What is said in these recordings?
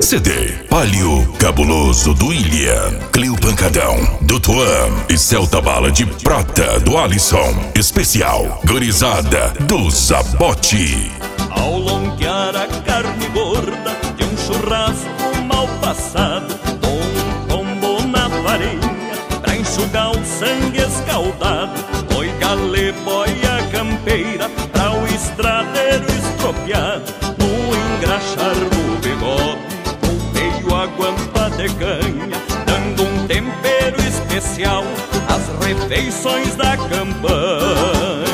CD Palio Cabuloso do William, Clio Pancadão do Tuan e Celta Bala de Prata do Alisson. Especial Gurizada do Zabote. Ao longear a carne gorda de um churrasco mal passado, um tombo na farinha pra enxugar o sangue escaldado. Foi galê, boia campeira pra o estradeiro estropiado. No engraxar do bigode, volteio a guampa de canha, dando um tempero especial às refeições da campanha.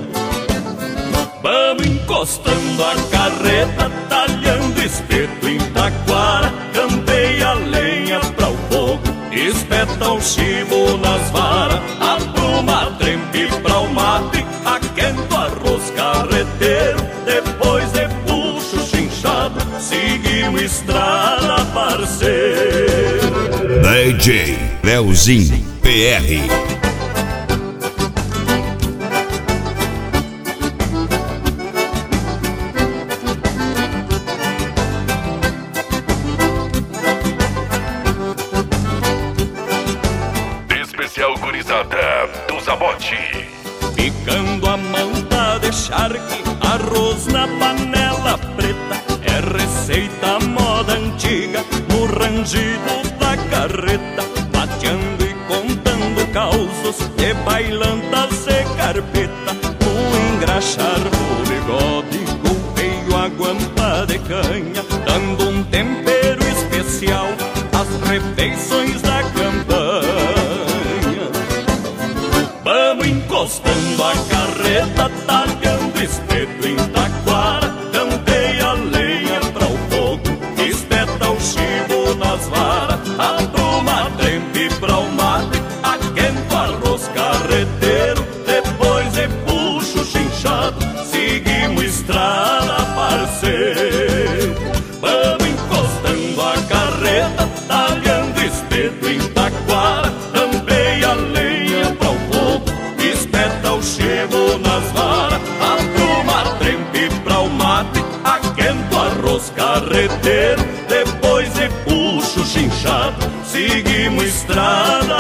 Vamos encostando a carreta, talhando espeto em taquara, campeia a lenha pra o fogo, espeta o chivo nas varas, apruma trempe pra o mate, aquento arroz carreteiro, depois de puxo chinchado, seguimos estrada, parceiro. DJ Leozinho PR. Gurizada do Zabote. Picando a manta de charque, arroz na panela preta, é receita moda antiga no rangido da carreta, bateando e contando causos de bailantas e carpeta. No engraxar do bigode, golpeio a guampa de canha, dando um tempero especial às refeições da campanha. Vamos encostando a carreta, talhando espeto em taquara, campeia a lenha pra o fogo, espeta o chivo nas varas, apruma trempe pra o mate, aquento arroz carreteiro, depois de puxo chinchado, seguimos estrada, parceiro. Vamos encostando a carreta, talhando espeto em taquara, campeia a lenha pra o espeta o chivo nas varas, apruma trempe pra o mate, aquento arroz carreteiro, depois de puxo chinchado, seguimos estrada,